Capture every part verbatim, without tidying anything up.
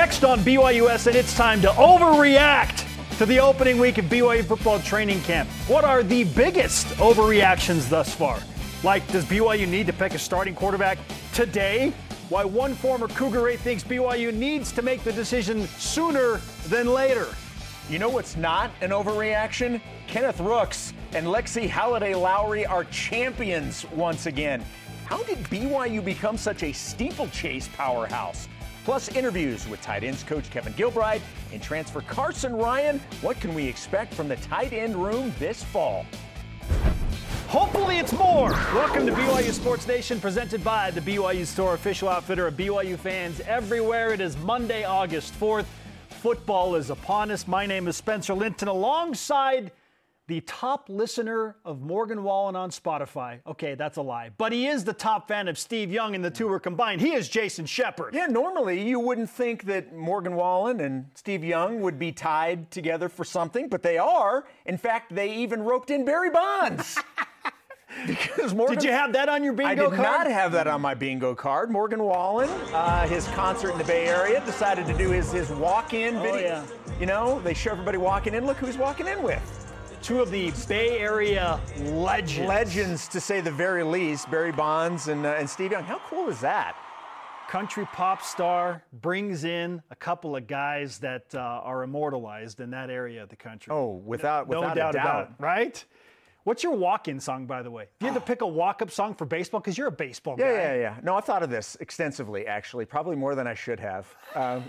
Next on B Y U S N, it's time to overreact to the opening week of B Y U football training camp. What are the biggest overreactions thus far? Like, does B Y U need to pick a starting quarterback today? Why one former Cougar eight thinks B Y U needs to make the decision sooner than later. You know what's not an overreaction? Kenneth Rooks and Lexi Halliday-Lowry are champions once again. How did B Y U become such a steeplechase powerhouse? Plus interviews with tight ends coach Kevin Gilbride and transfer Carson Ryan. What can we expect from the tight end room this fall? Hopefully it's more. Welcome to B Y U Sports Nation, presented by the B Y U Store, official outfitter of B Y U fans everywhere. It is Monday, August fourth. Football is upon us. My name is Spencer Linton, alongside the top listener of Morgan Wallen on Spotify. Okay, that's a lie. But he is the top fan of Steve Young, and the two are combined. He is Jason Shepard. Yeah, normally you wouldn't think that Morgan Wallen and Steve Young would be tied together for something, but they are. In fact, they even roped in Barry Bonds. Because Morgan, Did you have that on your bingo I did card? not have that on my bingo card. Morgan Wallen, uh, his concert in the Bay Area, decided to do his, his walk-in video. Oh, yeah. You know, they show everybody walking in. Look who's walking in with. Two of the Bay Area legends. Legends, to say the very least. Barry Bonds and, uh, and Steve Young. How cool is that? Country pop star brings in a couple of guys that uh, are immortalized in that area of the country. Oh, without, no, without no doubt, a doubt. about it, right? What's your walk-in song, by the way? Do you have to pick a walk-up song for baseball? Because you're a baseball yeah, guy. Yeah, yeah, yeah. No, I've thought of this extensively, actually. Probably more than I should have. Um,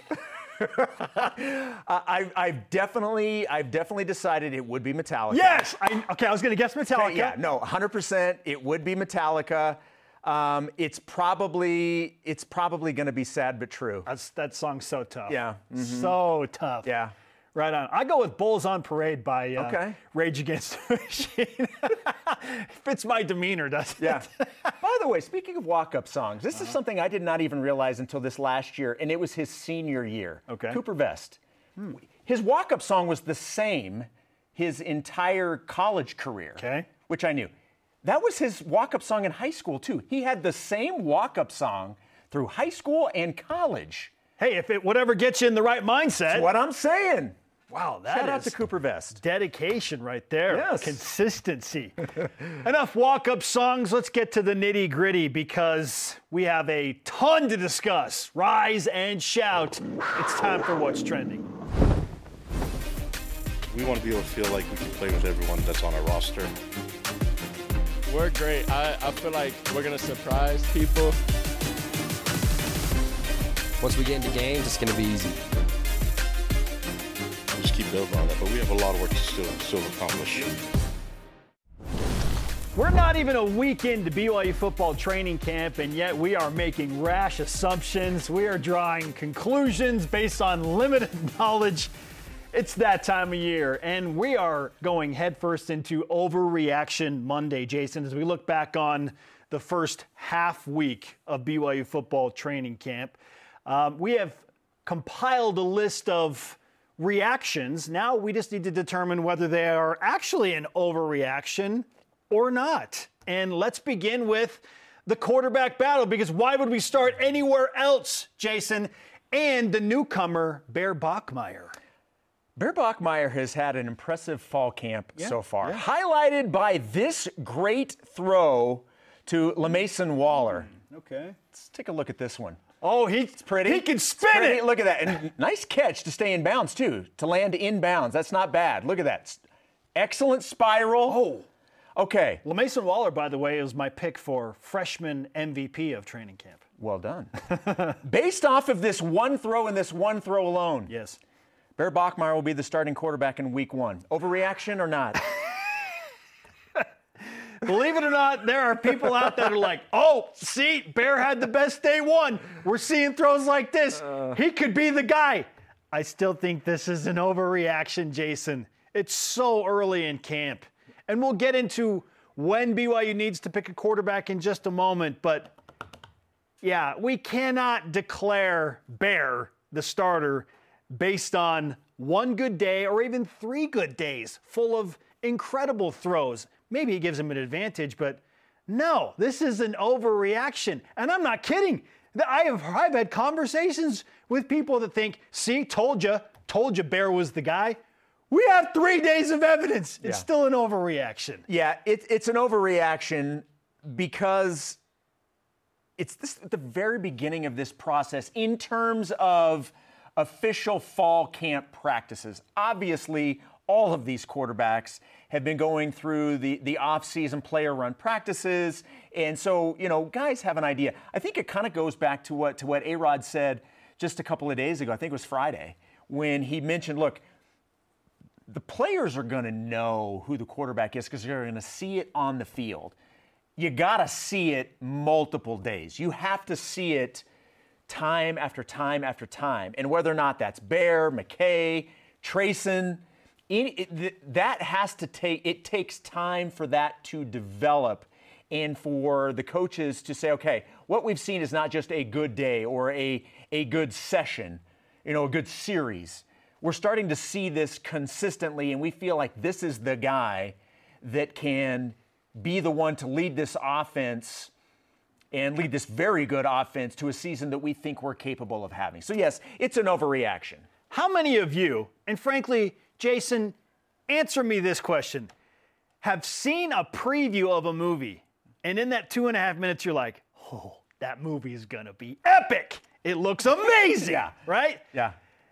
I, I've definitely, I've definitely decided it would be Metallica. Yes. I, okay, I was going to guess Metallica. Okay, yeah, no, one hundred percent. It would be Metallica. Um, it's probably, it's probably going to be Sad But True. That's, that song's so tough. Yeah. Mm-hmm. So tough. Yeah. Right on. I go with Bulls on Parade by uh, okay. Rage Against the Machine. Fits my demeanor, doesn't yeah. it? By the way, speaking of walk-up songs, this uh-huh. is something I did not even realize until this last year, and it was his senior year. Okay. Cooper Vest. Hmm. His walk-up song was the same his entire college career, okay. which I knew. That was his walk-up song in high school, too. He had the same walk-up song through high school and college. Hey, if it whatever gets you in the right mindset. That's what I'm saying. Wow, that Shout is out to Cooper Vest. Dedication right there. Yes. Consistency. Enough walk-up songs. Let's get to the nitty-gritty because we have a ton to discuss. Rise and shout. It's time for What's Trending. We want to be able to feel like we can play with everyone that's on our roster. We're great. I, I feel like we're going to surprise people. Once we get into games, it's going to be easy. Just keep building on that, but we have a lot of work to still, still accomplish. We're not even a week into B Y U football training camp, and yet we are making rash assumptions. We are drawing conclusions based on limited knowledge. It's that time of year, and we are going headfirst into Overreaction Monday, Jason, as we look back on the first half week of B Y U football training camp. Um, we have compiled a list of reactions. Now we just need to determine whether they are actually an overreaction or not. And let's begin with the quarterback battle, because why would we start anywhere else, Jason? And the newcomer, Bear Bachmeier. Bear Bachmeier has had an impressive fall camp yeah, so far, yeah. highlighted by this great throw to LaMason Waller. Okay. Let's take a look at this one. Oh, he's pretty. He can spin it. Look at that. And nice catch to stay in bounds, too, to land in bounds. That's not bad. Look at that. Excellent spiral. Oh. Okay. LaMason Waller, by the way, is my pick for freshman M V P of training camp. Well done. Based off of this one throw and this one throw alone. Yes. Bear Bachmeier will be the starting quarterback in week one. Overreaction or not? Believe it or not, there are people out there that are like, oh, see, Bear had the best day one. We're seeing throws like this. Uh, he could be the guy. I still think this is an overreaction, Jason. It's so early in camp. And we'll get into when B Y U needs to pick a quarterback in just a moment. But, yeah, we cannot declare Bear the starter based on one good day or even three good days full of incredible throws. Maybe he gives him an advantage, but no, this is an overreaction. And I'm not kidding. I have I've had conversations with people that think, see, told you, told you Bear was the guy. We have three days of evidence. It's yeah. still an overreaction. Yeah, it, it's an overreaction because it's this, at the very beginning of this process in terms of official fall camp practices. Obviously, all of these quarterbacks have been going through the, the off-season player-run practices. And so, you know, guys have an idea. I think it kind of goes back to what to what A-Rod said just a couple of days ago. I think it was Friday, when he mentioned, look, the players are going to know who the quarterback is because they're going to see it on the field. You got to see it multiple days. You have to see it time after time after time. And whether or not that's Bear, McKay, Trayson, in, it, that has to take, it takes time for that to develop and for the coaches to say, okay, what we've seen is not just a good day or a, a good session, you know, a good series. We're starting to see this consistently, and we feel like this is the guy that can be the one to lead this offense and lead this very good offense to a season that we think we're capable of having. So, yes, it's an overreaction. How many of you, and frankly, Jason, answer me this question, have seen a preview of a movie, and in that two and a half minutes, you're like, oh, that movie is going to be epic. It looks amazing, yeah. right? Yeah.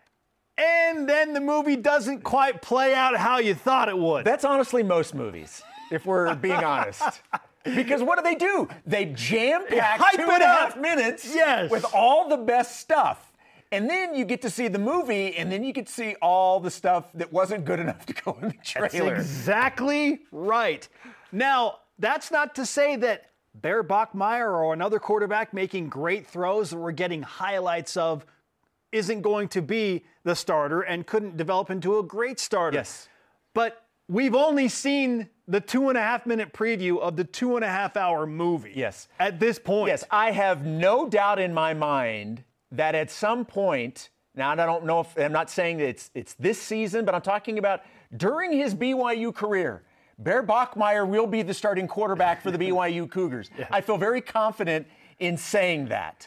And then the movie doesn't quite play out how you thought it would. That's honestly most movies, if we're being honest. Because what do they do? They jam-pack two and a half minutes yes. with all the best stuff. And then you get to see the movie, and then you get to see all the stuff that wasn't good enough to go in the trailer. That's exactly right. Now, that's not to say that Bear Bachmeier or another quarterback making great throws that we're getting highlights of isn't going to be the starter and couldn't develop into a great starter. Yes. But we've only seen the two and a half minute preview of the two and a half hour movie. Yes. At this point. Yes, I have no doubt in my mind that at some point, now I don't know if, I'm not saying that it's, it's this season, but I'm talking about during his B Y U career, Bear Bachmeier will be the starting quarterback for the B Y U Cougars. Yeah. I feel very confident in saying that.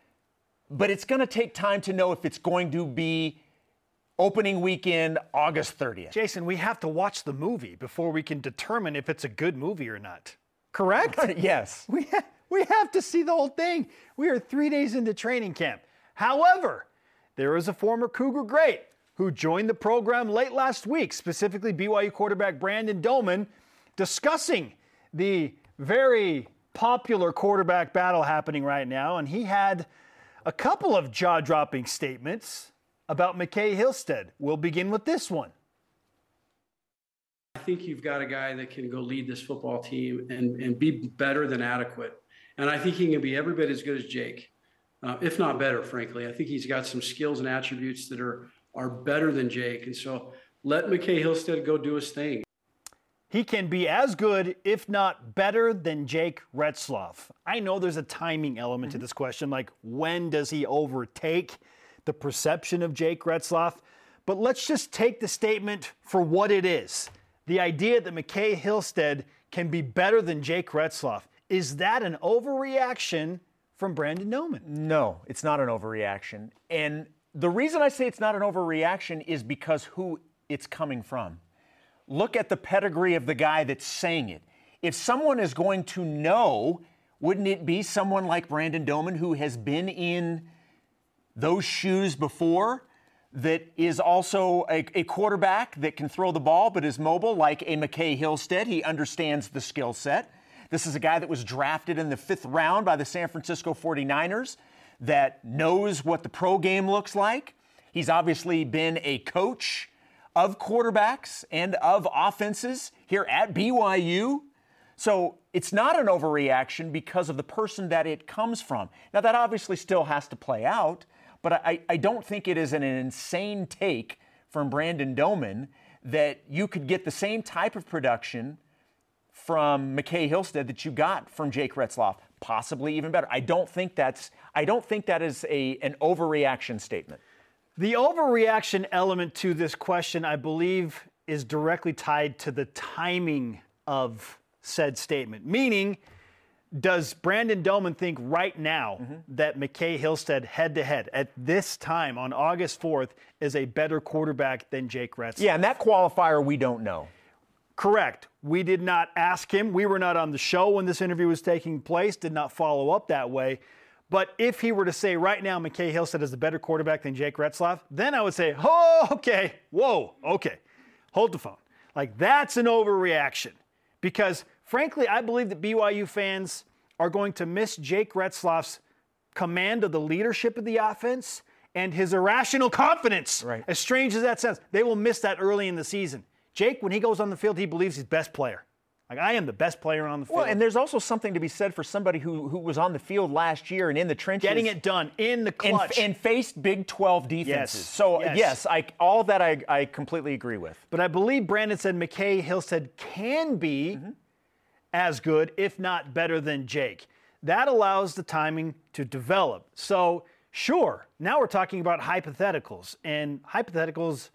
But it's going to take time to know if it's going to be opening weekend, August thirtieth. Jason, we have to watch the movie before we can determine if it's a good movie or not. Correct? Yes. We ha- we have to see the whole thing. We are three days into training camp. However, there is a former Cougar great who joined the program late last week, specifically B Y U quarterback Brandon Doman, discussing the very popular quarterback battle happening right now, and he had a couple of jaw-dropping statements about McKay Hillstead. We'll begin with this one. I think you've got a guy that can go lead this football team and, and be better than adequate. And I think he can be every bit as good as Jake, uh, if not better, frankly. I think he's got some skills and attributes that are, are better than Jake. And so let McKay Hillstead go do his thing. He can be as good, if not better, than Jake Retzlaff. I know there's a timing element mm-hmm. to this question, like when does he overtake the perception of Jake Retzlaff? But let's just take the statement for what it is. The idea that McKay Hillstead can be better than Jake Retzlaff. Is that an overreaction from Brandon Doman? No, it's not an overreaction. And the reason I say it's not an overreaction is because who it's coming from. Look at the pedigree of the guy that's saying it. If someone is going to know, wouldn't it be someone like Brandon Doman who has been in those shoes before, that is also a, a quarterback that can throw the ball but is mobile, like a McKay Hillstead? He understands the skill set. This is a guy that was drafted in the fifth round by the San Francisco forty-niners that knows what the pro game looks like. He's obviously been a coach of quarterbacks and of offenses here at B Y U. So it's not an overreaction because of the person that it comes from. Now, that obviously still has to play out, but I, I don't think it is an insane take from Brandon Doman that you could get the same type of production from McKay Hillstead that you got from Jake Retzlaff, possibly even better. I don't think that's I don't think that is a an overreaction statement. The overreaction element to this question, I believe, is directly tied to the timing of said statement. Meaning, Does Brandon Doman think right now Mm-hmm. that McKay Hillstead head-to-head at this time on August fourth is a better quarterback than Jake Retzlaff? Yeah, and that qualifier we don't know. Correct. We did not ask him. We were not on the show when this interview was taking place, did not follow up that way. But if he were to say right now McKay Hillstead is a better quarterback than Jake Retzlaff, then I would say, oh, okay, whoa, okay, hold the phone. Like, that's an overreaction. Because, frankly, I believe that B Y U fans are going to miss Jake Retzlaff's command of the leadership of the offense and his irrational confidence. Right. As strange as that sounds, they will miss that early in the season. Jake, when he goes on the field, he believes he's best player. Like, I am the best player on the field. Well, and there's also something to be said for somebody who, who was on the field last year and in the trenches. Getting it done in the clutch. And, and faced Big twelve defenses. Yes. So, Yes. yes, I, all that I, I completely agree with. But I believe Brandon said McKay Hillstead can be Mm-hmm. as good, if not better than Jake. That allows the timing to develop. So, sure, now we're talking about hypotheticals. And hypotheticals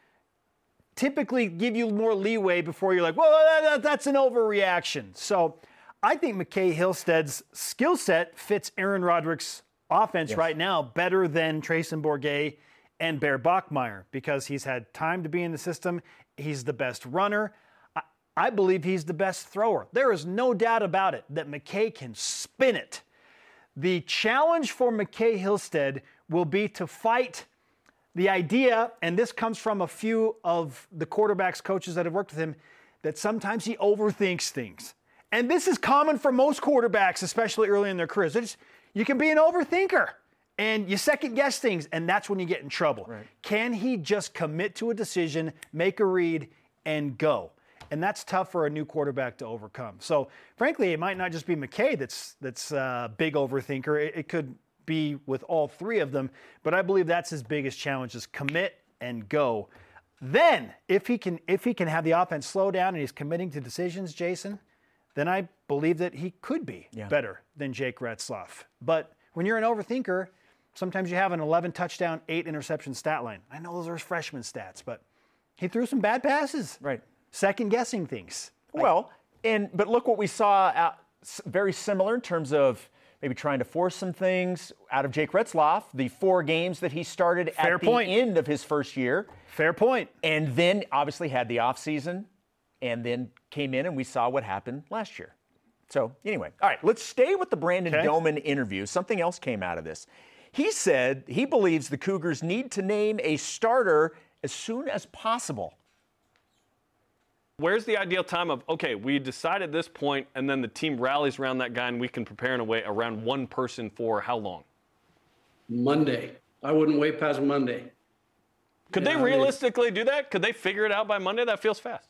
typically give you more leeway before you're like, well, that, that, that's an overreaction. So I think McKay Hillstead's skill set fits Aaron Roderick's offense Yes. right now better than Trayson Bourget and Bear Bachmeier because he's had time to be in the system. He's the best runner. I, I believe he's the best thrower. There is no doubt about it that McKay can spin it. The challenge for McKay Hillstead will be to fight the idea, and this comes from a few of the quarterbacks coaches that have worked with him, that sometimes he overthinks things. And this is common for most quarterbacks, especially early in their careers. They're just, you can be an overthinker, and you second guess things, and that's when you get in trouble. Right. Can he just commit to a decision, make a read, and go? And that's tough for a new quarterback to overcome. So, frankly, it might not just be McKay that's that's a big overthinker. It, it could be with all three of them, but I believe that's his biggest challenge is commit and go. Then, if he can if he can have the offense slow down and he's committing to decisions, Jason, then I believe that he could be Yeah. better than Jake Retzlaff. But when you're an overthinker, sometimes you have an eleven touchdown, eight interception stat line. I know those are freshman stats, but he threw some bad passes. Right. Second guessing things. Well, and but look what we saw, out, s- very similar in terms of maybe trying to force some things out of Jake Retzlaff, the four games that he started Fair at point. the end of his first year. Fair point. And then obviously had the offseason and then came in and we saw what happened last year. So anyway, all right, let's stay with the Brandon Okay. Doman interview. Something else came out of this. He said he believes the Cougars need to name a starter as soon as possible. Where's the ideal time of, okay, we decide at this point, and then the team rallies around that guy, and we can prepare in a way around one person for how long? Monday. I wouldn't wait past Monday. Could Yeah, they I mean- realistically do that? Could they figure it out by Monday? That feels fast.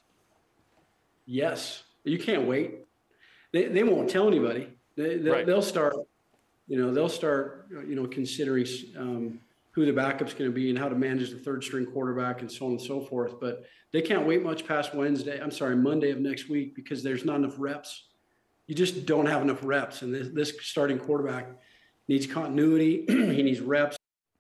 Yes, you can't wait. They, they won't tell anybody. They, they'll, Right. they'll start, you know, they'll start, you know, considering um, who the backup's going to be and how to manage the third string quarterback and so on and so forth. But they can't wait much past Wednesday. I'm sorry, Monday of next week because there's not enough reps. You just don't have enough reps, and this, this starting quarterback needs continuity. He needs reps.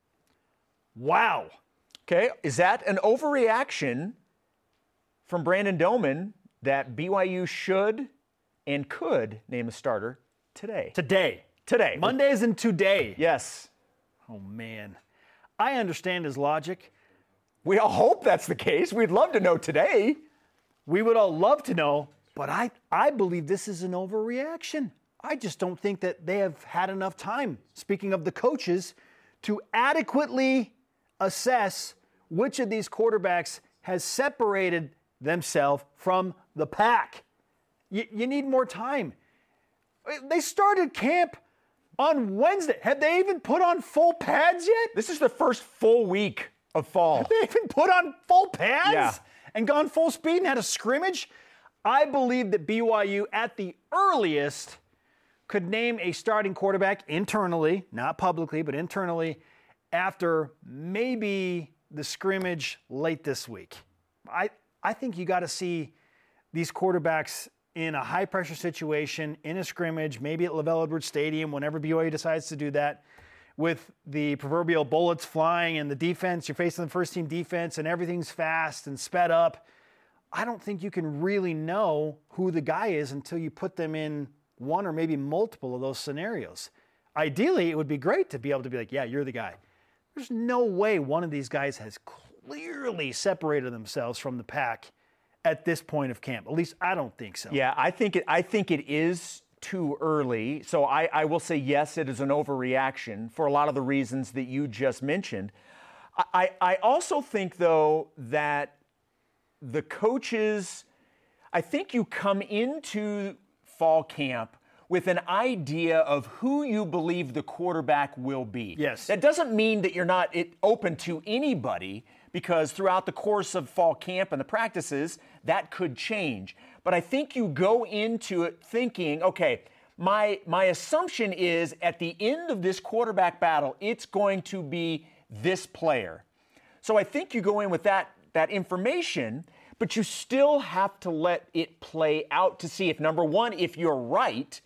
Wow. Okay, is that an overreaction from Brandon Doman that B Y U should and could name a starter today? Today. Today. Monday is in today. Yes. Oh, man. I understand his logic. We all hope that's the case. We'd love to know today. We would all love to know, but I, I believe this is an overreaction. I just don't think that they have had enough time, speaking of the coaches, to adequately assess which of these quarterbacks has separated themselves from the pack. You, you need more time. They started camp on Wednesday. Have they even put on full pads yet? This is the first full week of fall. Have they even put on full pads Yeah. and gone full speed and had a scrimmage? I believe that B Y U, at the earliest, could name a starting quarterback internally, not publicly, but internally, after maybe the scrimmage late this week. I, I think you got to see these quarterbacks in a high-pressure situation, in a scrimmage, maybe at LaVell Edwards Stadium, whenever B Y U decides to do that, with the proverbial bullets flying and the defense, you're facing the first-team defense, and everything's fast and sped up. I don't think you can really know who the guy is until you put them in one or maybe multiple of those scenarios. Ideally, it would be great to be able to be like, yeah, you're the guy. There's no way one of these guys has clearly separated themselves from the pack at this point of camp. At least I don't think so. Yeah, I think it, I think it is too early. So I, I will say, yes, it is an overreaction for a lot of the reasons that you just mentioned. I, I also think, though, that the coaches, I think you come into fall camp with an idea of who you believe the quarterback will be. Yes. That doesn't mean that you're not it, open to anybody, because throughout the course of fall camp and the practices, that could change. But I think you go into it thinking, okay, my my assumption is at the end of this quarterback battle, it's going to be this player. So I think you go in with that that information, but you still have to let it play out to see if, number one, if you're right,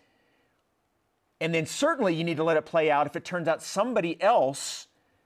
and then certainly you need to let it play out if it turns out somebody else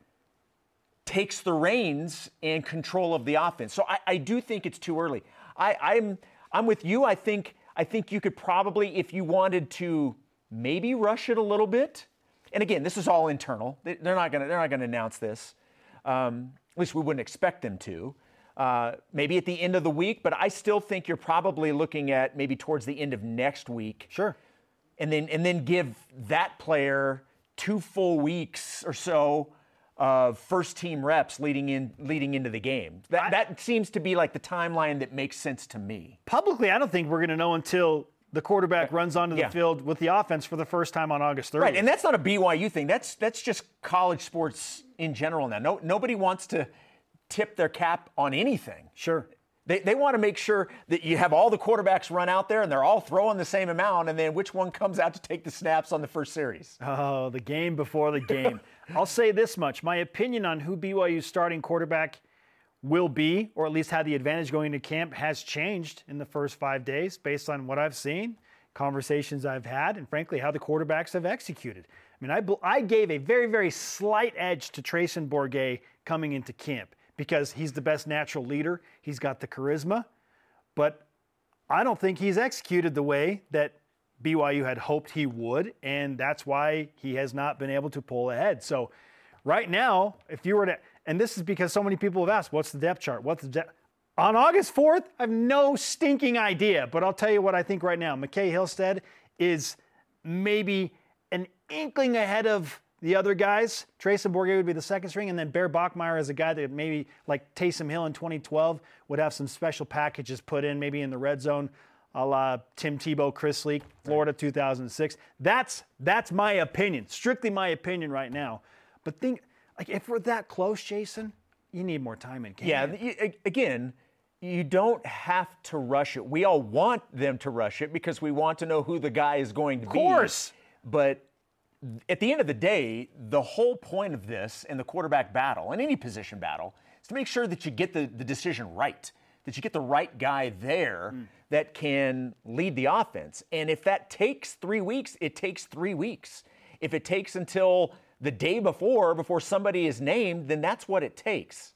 takes the reins and control of the offense. So I, I do think it's too early. I, I'm I'm with you. I think I think you could probably, if you wanted to, maybe rush it a little bit. And again, this is all internal. They're not gonna they're not gonna announce this. Um, at least we wouldn't expect them to. Uh, maybe at the end of the week, but I still think you're probably looking at maybe towards the end of next week. Sure. And then and then give that player two full weeks or so of first team reps leading in leading into the game. That I, that seems to be like the timeline that makes sense to me. Publicly, I don't think we're going to know until the quarterback runs onto the yeah. field with the offense for the first time on August thirtieth. Right, and that's not a B Y U thing. That's that's just college sports in general now. No, nobody wants to tip their cap on anything. Sure. They they want to make sure that you have all the quarterbacks run out there and they're all throwing the same amount, and then which one comes out to take the snaps on the first series. Oh, the game before the game. I'll say this much. My opinion on who B Y U's starting quarterback will be, or at least have the advantage going into camp, has changed in the first five days based on what I've seen, conversations I've had, and frankly, how the quarterbacks have executed. I mean, I, I gave a very, very slight edge to Trayson Bourguet coming into camp because he's the best natural leader. He's got the charisma, but I don't think he's executed the way that B Y U had hoped he would, and that's why he has not been able to pull ahead. So right now, if you were to, and this is because so many people have asked, what's the depth chart? What's the depth? On August fourth, I have no stinking idea, but I'll tell you what I think right now. McKay Hillstead is maybe an inkling ahead of the other guys. Trayson Bourguet would be the second string, and then Bear Bachmeier is a guy that maybe, like Taysom Hill in twenty twelve, would have some special packages put in, maybe in the red zone, a la Tim Tebow, Chris Leak, Florida two thousand six. That's that's my opinion, strictly my opinion right now. But think, like, if we're that close, Jason, you need more time in camp. Yeah, again, you don't have to rush it. We all want them to rush it because we want to know who the guy is going to be. Of course. But at the end of the day, the whole point of this and the quarterback battle and any position battle is to make sure that you get the, the decision right, that you get the right guy there mm. that can lead the offense. And if that takes three weeks, it takes three weeks. If it takes until the day before, before somebody is named, then that's what it takes.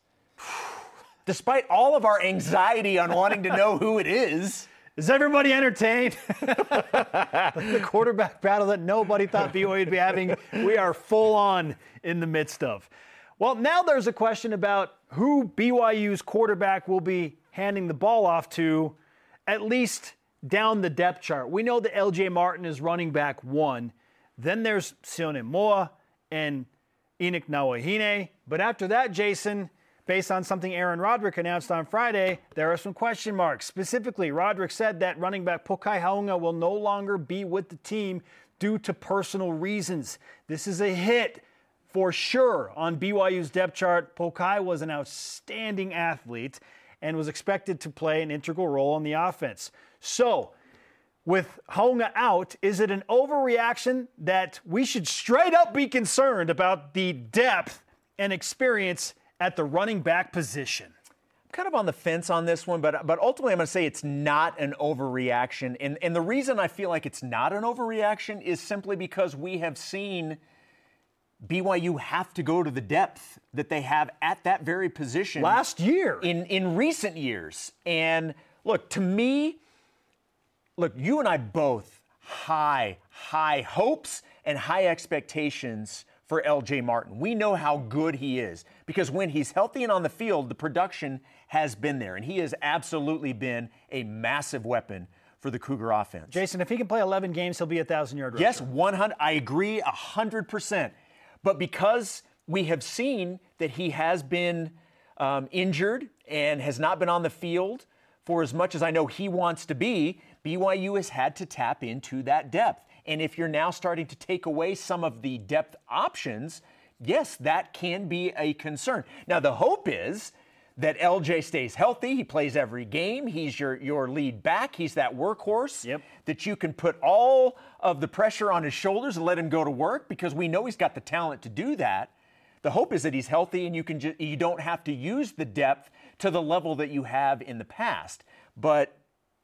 Despite all of our anxiety on wanting to know who it is. Is everybody entertained? The quarterback battle that nobody thought B Y U would be having, we are full on in the midst of. Well, now there's a question about who B Y U's quarterback will be handing the ball off to, at least down the depth chart. We know that L J Martin is running back one. Then there's Sione Moa and Enoch Nawahine. But after that, Jason, based on something Aaron Roderick announced on Friday, there are some question marks. Specifically, Roderick said that running back Pokai Haunga will no longer be with the team due to personal reasons. This is a hit for sure on B Y U's depth chart. Pokai was an outstanding athlete and was expected to play an integral role in the offense. So, with Haunga out, is it an overreaction that we should straight up be concerned about the depth and experience at the running back position? I'm kind of on the fence on this one, but but ultimately I'm going to say it's not an overreaction. And, and the reason I feel like it's not an overreaction is simply because we have seen B Y U have to go to the depth that they have at that very position. Last year. In, in recent years. And look, to me, look, you and I both high, high hopes and high expectations for L J Martin. We know how good he is because when he's healthy and on the field, the production has been there, and he has absolutely been a massive weapon for the Cougar offense. Jason, if he can play eleven games, he'll be a thousand-yard rusher. Yes, one hundred. I agree one hundred percent. But because we have seen that he has been um, injured and has not been on the field for as much as I know he wants to be, B Y U has had to tap into that depth. And if you're now starting to take away some of the depth options, yes, that can be a concern. Now, the hope is that L J stays healthy. He plays every game. He's your, your lead back. He's that workhorse yep. that you can put all of the pressure on his shoulders and let him go to work because we know he's got the talent to do that. The hope is that he's healthy and you can ju- you don't have to use the depth to the level that you have in the past. But,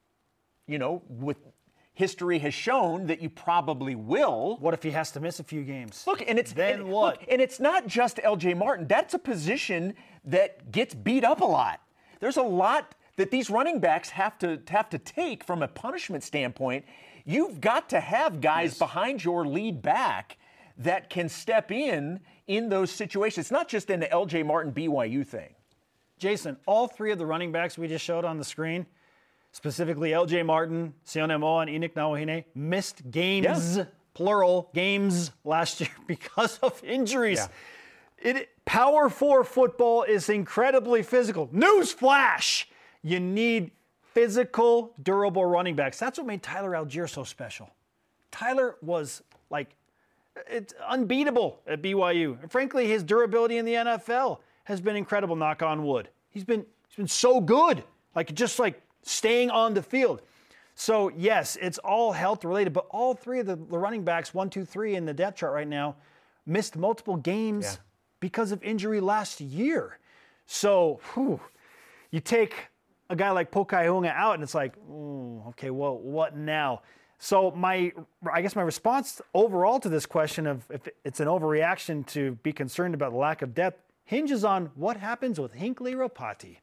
you know, with history has shown that you probably will. What if he has to miss a few games? Look, and it's then and, what? Look, and it's not just L J Martin. That's a position that gets beat up a lot. There's a lot that these running backs have to have to take from a punishment standpoint. You've got to have guys yes. behind your lead back that can step in in those situations. It's not just an L J Martin B Y U thing. Jason, all three of the running backs we just showed on the screen, specifically L J Martin, Sione Moa, and Enoch Nawahine, missed games, yeah. plural, games last year because of injuries. Yeah. It, Power Four football is incredibly physical. Newsflash! You need physical, durable running backs. That's what made Tyler Algier so special. Tyler was like, it's unbeatable at B Y U. And frankly, his durability in the N F L has been incredible, knock on wood. He's been he's been so good, like just like staying on the field. So, yes, it's all health related, but all three of the, the running backs, one, two, three in the depth chart right now, missed multiple games yeah. because of injury last year. So, whew, you take a guy like Pokai Hunga out, and it's like, mm, okay, well, what now? So my, I guess my response overall to this question of if it's an overreaction to be concerned about the lack of depth hinges on what happens with Hinckley Ropati.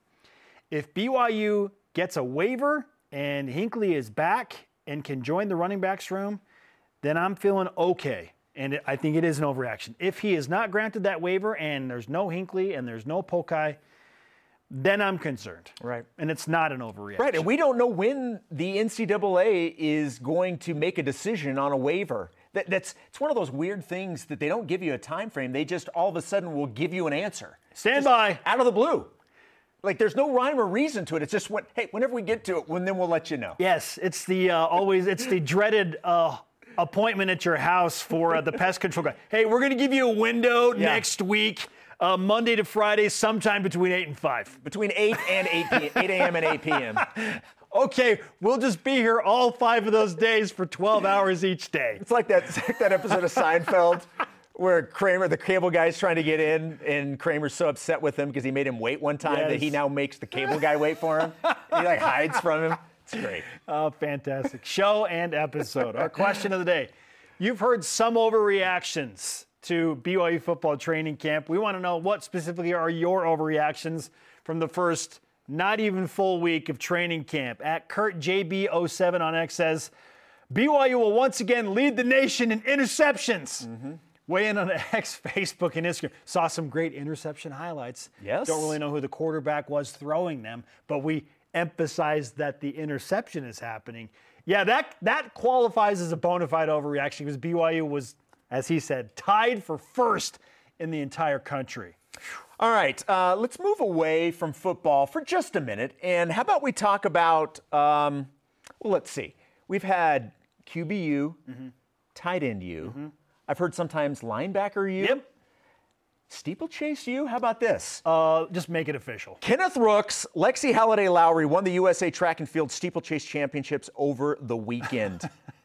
If B Y U gets a waiver and Hinckley is back and can join the running backs room, then I'm feeling okay. And I think it is an overreaction. If he is not granted that waiver and there's no Hinckley and there's no Pokai, then I'm concerned. Right. And it's not an overreaction. Right, and we don't know when the N C double A is going to make a decision on a waiver. That, that's it's one of those weird things that they don't give you a time frame. They just all of a sudden will give you an answer. Stand just by. Out of the blue. Like there's no rhyme or reason to it. It's just when, hey, whenever we get to it, when then we'll let you know. Yes, it's the uh, always it's the dreaded uh, appointment at your house for uh, the pest control guy. Hey, we're going to give you a window yeah. next week. Uh, Monday to Friday, sometime between eight and five. Between eight and eight p.m. eight a.m. and eight p.m. Okay, we'll just be here all five of those days for twelve hours each day. It's like that, it's like that episode of Seinfeld where Kramer, the cable guy's trying to get in, and Kramer's so upset with him because he made him wait one time yes. that he now makes the cable guy wait for him. He like hides from him. It's great. Oh, fantastic. Show and episode. Our question of the day. You've heard some overreactions to B Y U football training camp. We want to know what specifically are your overreactions from the first not even full week of training camp. At Kurt J B oh seven on X says, B Y U will once again lead the nation in interceptions. Mm-hmm. Weigh in on X, Facebook, and Instagram. Saw some great interception highlights. Yes. Don't really know who the quarterback was throwing them, but we emphasized that the interception is happening. Yeah, that, that qualifies as a bona fide overreaction because B Y U was, as he said, tied for first in the entire country. All right, uh, let's move away from football for just a minute. And how about we talk about, um, well, let's see. We've had Q B U, mm-hmm. tight end U. Mm-hmm. I've heard sometimes linebacker U. Yep. Steeplechase U? How about this? Uh, just make it official. Kenneth Rooks, Lexi Halliday Lowry won the U S A Track and Field Steeplechase Championships over the weekend.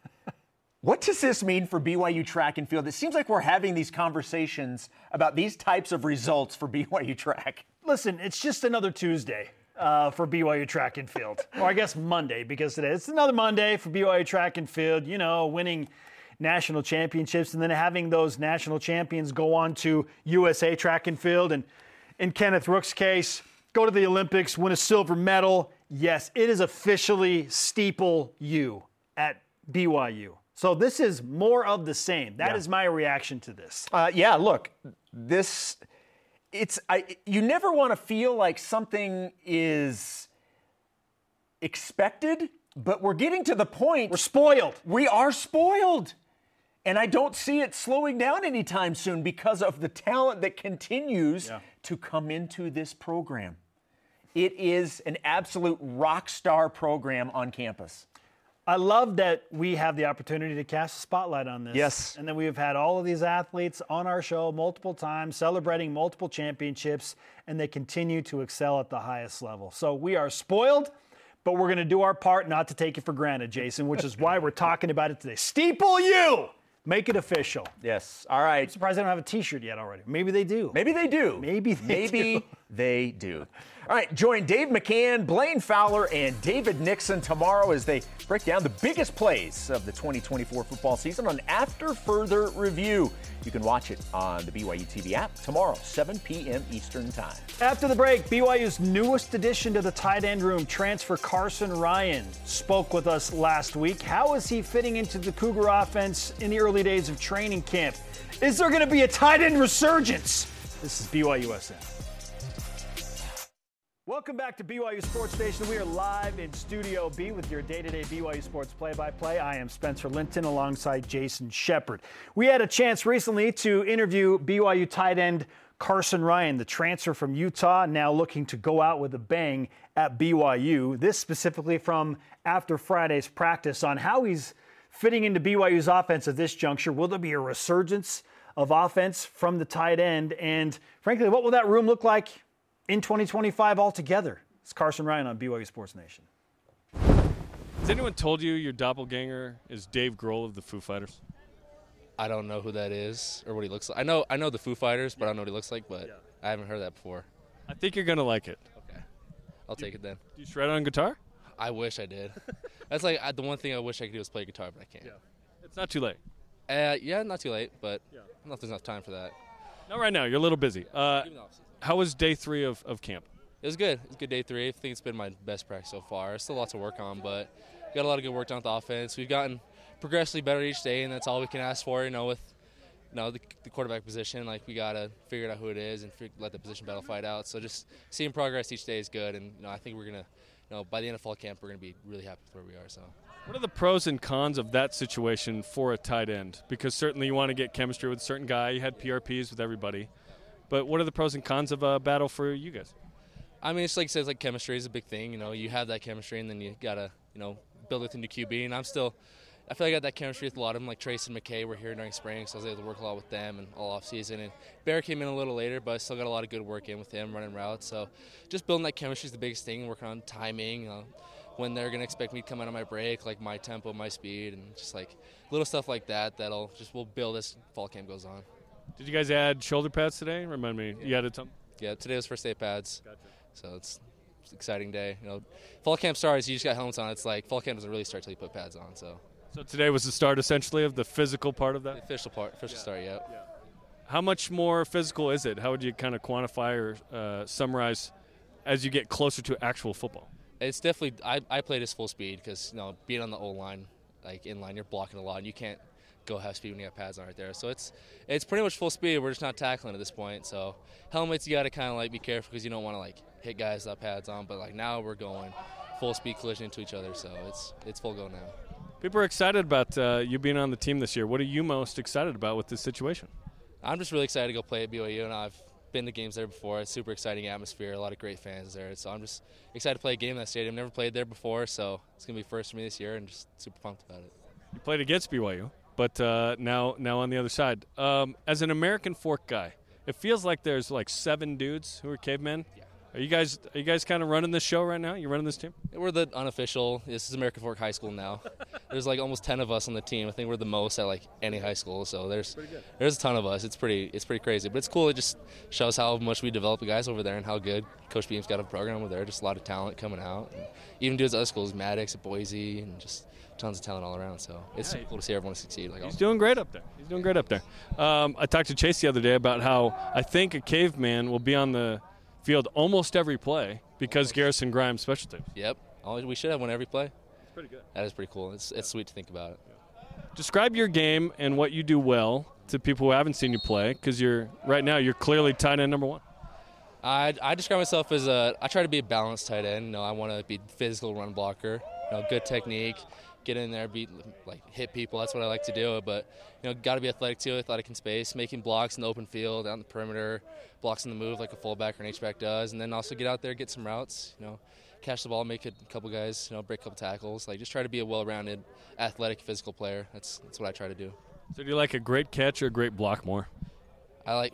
What does this mean for B Y U track and field? It seems like we're having these conversations about these types of results for B Y U track. Listen, it's just another Tuesday uh, for B Y U track and field. Or I guess Monday, because today it's another Monday for B Y U track and field, you know, winning national championships and then having those national champions go on to U S A track and field. And in Kenneth Rooks' case, go to the Olympics, win a silver medal. Yes, it is officially Steeple U at B Y U. So this is more of the same. That Yeah. is my reaction to this. Uh, yeah, look, this, it's, I, you never want to feel like something is expected, but we're getting to the point. We're spoiled. We are spoiled. And I don't see it slowing down anytime soon because of the talent that continues Yeah. to come into this program. It is an absolute rock star program on campus. I love that we have the opportunity to cast a spotlight on this. Yes. And then we have had all of these athletes on our show multiple times, celebrating multiple championships, and they continue to excel at the highest level. So we are spoiled, but we're going to do our part not to take it for granted, Jason, which is why we're talking about it today. Steeple U! Make it official. Yes. All right. I'm surprised they don't have a T-shirt yet already. Maybe they do. Maybe they do. Maybe they Maybe do. they do. All right, join Dave McCann, Blaine Fowler, and David Nixon tomorrow as they break down the biggest plays of the twenty twenty-four football season on After Further Review. You can watch it on the B Y U T V app tomorrow, seven p.m. Eastern Time. After the break, B Y U's newest addition to the tight end room, transfer Carson Ryan, spoke with us last week. How is he fitting into the Cougar offense in the early days of training camp? Is there going to be a tight end resurgence? This is B Y U S N. Welcome back to B Y U Sports Station. We are live in Studio B with your day-to-day B Y U Sports play-by-play. I am Spencer Linton alongside Jason Shepard. We had a chance recently to interview B Y U tight end Carson Ryan, the transfer from Utah, now looking to go out with a bang at B Y U. This specifically from after Friday's practice on how he's fitting into B Y U's offense at this juncture. Will there be a resurgence of offense from the tight end? And frankly, what will that room look like in twenty twenty-five altogether? It's Carson Ryan on B Y U Sports Nation. Has anyone told you your doppelganger is Dave Grohl of the Foo Fighters? I don't know who that is or what he looks like. I know I know the Foo Fighters, but I don't know what he looks like, but I haven't heard that before. I think you're going to like it. Okay. I'll take it then. Do you shred on guitar? I wish I did. That's like I, the one thing I wish I could do is play guitar, but I can't. It's not too late. Uh, yeah, not too late, but I don't know if there's enough time for that. Not right now. You're a little busy. Uh, Even off season. how was day three of, of camp? It was good. It was a good day three. I think it's been my best practice so far. There's still lots to work on, but we got a lot of good work done with the offense. We've gotten progressively better each day, and that's all we can ask for, you know, with you know, the, the quarterback position. Like, we got to figure out who it is and fig- let the position battle fight out. So just seeing progress each day is good, and, you know, I think we're going to, you know, by the end of fall camp, we're going to be really happy with where we are. So. What are the pros and cons of that situation for a tight end? Because certainly you want to get chemistry with a certain guy. You had P R Ps with everybody. But what are the pros and cons of a battle for you guys? I mean, it's like it says, like chemistry is a big thing. You know, you have that chemistry, and then you gotta, you know, build it into Q B. And I'm still, I feel like I got that chemistry with a lot of them. Like Trace and McKay were here during spring, so I was able to work a lot with them and all off season. And Bear came in a little later, but I still got a lot of good work in with him running routes. So just building that chemistry is the biggest thing. Working on timing, you know, when they're gonna expect me to come out of my break, like my tempo, my speed, and just like little stuff like that. That'll just will build as fall camp goes on. Did you guys add shoulder pads today? Remind me. You added some? Yeah, today was first day pads. Gotcha. So it's, it's an exciting day. You know, fall camp starts, you just got helmets on. It's like fall camp doesn't really start till you put pads on. So. So today was the start essentially of the physical part of The that? official part, official yeah. start, yeah. yeah. How much more physical is it? How would you kind of quantify or uh, summarize as you get closer to actual football? It's definitely, I, I played as full speed because, you know, being on the O-line, like in line, you're blocking a lot, and you can't go half speed when you have pads on right there. So it's it's pretty much full speed. We're just not tackling at this point. So helmets, you got to kind of like be careful because you don't want to like hit guys without pads on. But like now we're going full speed collision into each other. So it's it's full go now. People are excited about uh, you being on the team this year. What are you most excited about with this situation? I'm just really excited to go play at B Y U, and I've been to games there before. It's a super exciting atmosphere, a lot of great fans there. So I'm just excited to play a game in that stadium. Never played there before, so it's going to be first for me this year and just super pumped about it. You played against B Y U, but uh, now now on the other side. Um, as an American Fork guy, it feels like there's like seven dudes who are cavemen. Yeah. Are you guys are you guys kind of running this show right now? You running this team? We're the unofficial. This is American Fork High School now. There's like almost ten of us on the team. I think we're the most at like any high school. So there's there's a ton of us. It's pretty it's pretty crazy, but it's cool. It just shows how much we develop the guys over there and how good Coach Beam's got a program over there. Just a lot of talent coming out. And even dudes at other schools, Maddox at Boise, and just tons of talent all around. So it's yeah, super cool to see everyone succeed. Like he's doing great up there. He's doing great up there. Um, I talked to Chase the other day about how I think a caveman will be on the field almost every play because Garrison Grimes special teams. Yep. We should have one every play. It's pretty good. That is pretty cool. It's it's sweet to think about it. Describe your game and what you do well to people who haven't seen you play, because you're right now you're clearly tight end number one. I, I describe myself as a – I try to be a balanced tight end. You know, I want to be physical run blocker, you know, good technique, get in there, beat, like hit people. That's what I like to do. But, you know, got to be athletic too, athletic in space, making blocks in the open field, out in the perimeter, blocks in the move like a fullback or an H-back does, and then also get out there, get some routes, you know, catch the ball, make a couple guys, you know, break a couple tackles. Like, just try to be a well-rounded, athletic, physical player. That's that's what I try to do. So do you like a great catch or a great block more? I like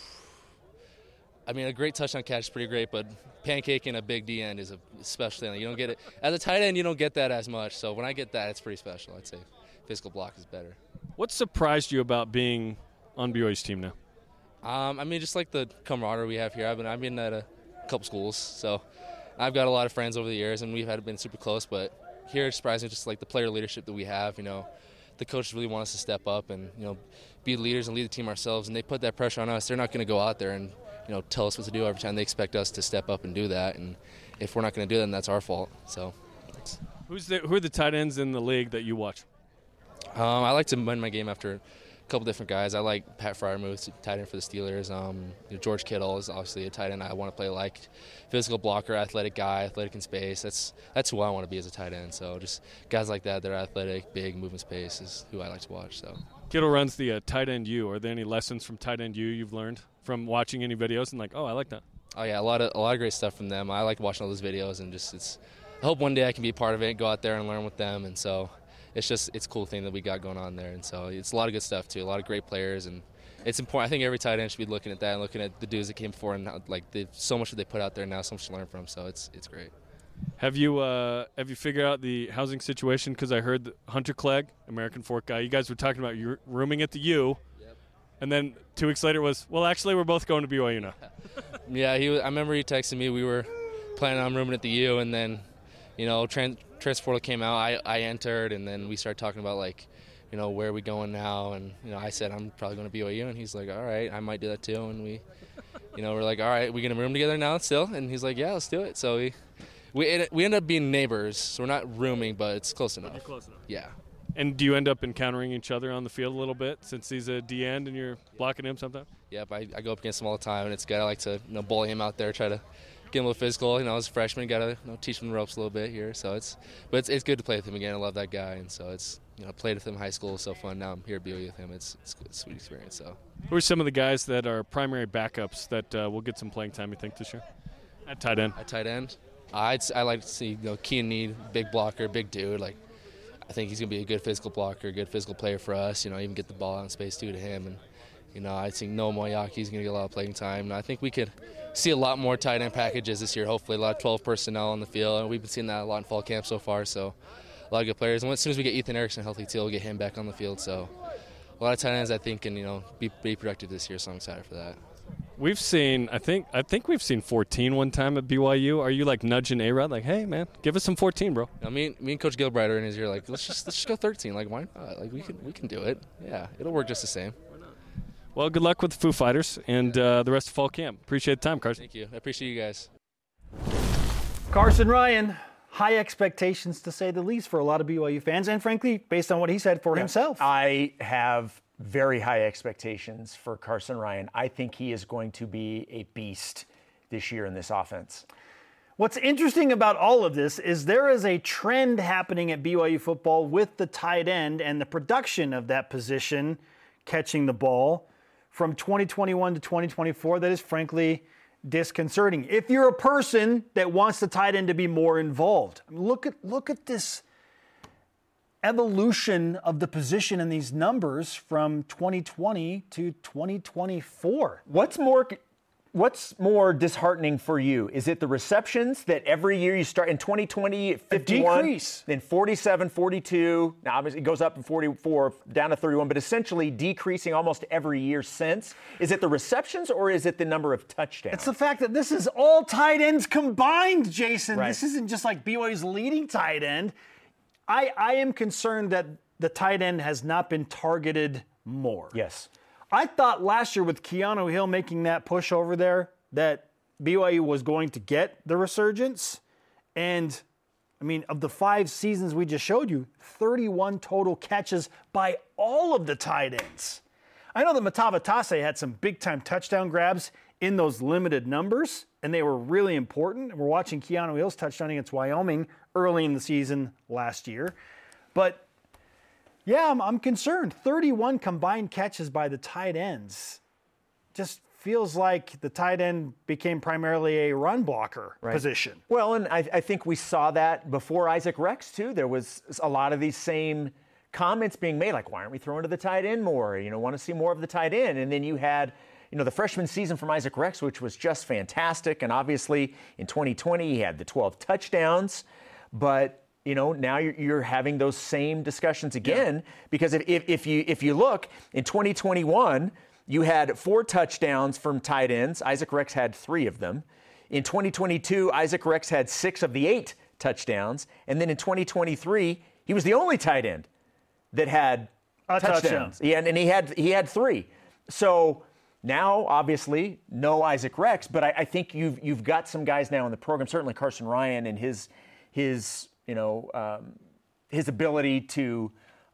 – I mean, a great touchdown catch is pretty great, but pancaking a big D end is a special thing. You don't get it – as a tight end, you don't get that as much. So when I get that, it's pretty special. I'd say physical block is better. What surprised you about being on B Y U's team now? Um, I mean, just like the camaraderie we have here. I've been, I've been at a couple schools, so I've got a lot of friends over the years, and we've had been super close. But here, it's surprising, just like the player leadership that we have. You know, the coaches really want us to step up and, you know, be leaders and lead the team ourselves, and they put that pressure on us. They're not going to go out there and, you know, tell us what to do every time. They expect us to step up and do that, and if we're not going to do that, then that's our fault. So, it's, who's the who are the tight ends in the league that you watch? Um, I like to win my game after a couple different guys. I like Pat Freiermuth, tight end for the Steelers. Um, you know, George Kittle is obviously a tight end I want to play like. Physical blocker, athletic guy, athletic in space. That's that's who I want to be as a tight end. So just guys like that that are athletic, big, moving space is who I like to watch. So Kittle runs the uh, tight end U. Are there any lessons from tight end U you've learned from watching any videos and like, oh, I like that? Oh yeah, a lot of a lot of great stuff from them. I like watching all those videos, and just it's. I hope one day I can be a part of it, go out there and learn with them, and so. It's just it's a cool thing that we got going on there, and so it's a lot of good stuff too. A lot of great players, and it's important. I think every tight end should be looking at that and looking at the dudes that came before, and how, like the, so much that they put out there now, so much to learn from. So it's it's great. Have you uh, have you figured out the housing situation? Because I heard that Hunter Clegg, American Fork guy, you guys were talking about you rooming at the U, yep. And then two weeks later was well, actually we're both going to B Y U now. Yeah, he. Was, I remember he texted me. We were planning on rooming at the U, and then you know trans. Transportal came out, I, I entered, and then we started talking about, like, you know, where are we going now? And, you know, I said, I'm probably going to B Y U, and he's like, all right, I might do that too. And we, you know, we're like, all right, we going to room together now still? And he's like, yeah, let's do it. So we we, we end up being neighbors, so we're not rooming, but it's close enough. You're close enough. Yeah. And do you end up encountering each other on the field a little bit since he's a D end and you're blocking him sometimes? Yep, I, I go up against him all the time, and it's good. I like to, you know, bully him out there, try to get him a little physical. You know, as a freshman, got to you know, teach him the ropes a little bit here. So it's, but it's, it's good to play with him again. I love that guy, and so it's, you know, played with him in high school, so fun. Now I'm here to be with him. It's, it's, it's a sweet experience. So, who are some of the guys that are primary backups that uh, will get some playing time? You think this year at tight end? At tight end, I'd I like to see you know Kean Need, big blocker, big dude. Like I think he's gonna be a good physical blocker, good physical player for us. You know, even get the ball out in space too to him, and you know I think Noah Moyaki's gonna get a lot of playing time. And I think we could see a lot more tight end packages this year, hopefully. A lot of twelve personnel on the field, and we've been seeing that a lot in fall camp so far, so a lot of good players. And as soon as we get Ethan Erickson healthy, too, we'll get him back on the field. So a lot of tight ends, I think, can you know be, be productive this year, so I'm excited for that. We've seen, I think I think we've seen fourteen one time at B Y U. Are you, like, nudging A-Rod? Like, hey, man, give us some fourteen, bro. You know, me, me and Coach Gilbride are in his ear like, let's just let's just go thirteen. Like, why not? Like, we can, we can do it. Yeah, it'll work just the same. Well, good luck with the Foo Fighters and uh, the rest of fall camp. Appreciate the time, Carson. Thank you. I appreciate you guys. Carson Ryan, high expectations to say the least for a lot of B Y U fans, and frankly, based on what he said for yeah, himself. I have very high expectations for Carson Ryan. I think he is going to be a beast this year in this offense. What's interesting about all of this is there is a trend happening at B Y U football with the tight end and the production of that position catching the ball from twenty twenty-one to twenty twenty-four that is frankly disconcerting. If you're a person that wants the tight end to be more involved, I mean, look at look at this evolution of the position in these numbers from twenty twenty to twenty twenty-four. What's more What's more disheartening for you? Is it the receptions that every year you start in twenty twenty at fifty-one, decrease. Then forty-seven, forty-two, now obviously it goes up in forty-four, down to thirty-one, but essentially decreasing almost every year since? Is it the receptions or is it the number of touchdowns? It's the fact that this is all tight ends combined, Jason. Right. This isn't just like B Y U's leading tight end. I, I am concerned that the tight end has not been targeted more. Yes. I thought last year with Keanu Hill making that push over there that B Y U was going to get the resurgence, and I mean, of the five seasons we just showed you, thirty-one total catches by all of the tight ends. I know that Matavitase had some big-time touchdown grabs in those limited numbers, and they were really important. We're watching Keanu Hill's touchdown against Wyoming early in the season last year. But, yeah, I'm, I'm concerned. thirty-one combined catches by the tight ends. Just feels like the tight end became primarily a run blocker right. position. Well, and I, I think we saw that before Isaac Rex, too. There was a lot of these same comments being made, like, why aren't we throwing to the tight end more? You know, want to see more of the tight end. And then you had, you know, the freshman season from Isaac Rex, which was just fantastic. And obviously in twenty twenty, he had the twelve touchdowns. But, you know, now you're, you're having those same discussions again. Yeah. Because if, if, if you if you look, in twenty twenty-one, you had four touchdowns from tight ends. Isaac Rex had three of them. In twenty twenty-two, Isaac Rex had six of the eight touchdowns. And then in twenty twenty-three, he was the only tight end that had a touchdowns. Touchdown. Yeah, and he had he had three. So now, obviously, no Isaac Rex, but I, I think you've you've got some guys now in the program. Certainly, Carson Ryan and his his you know um, his ability to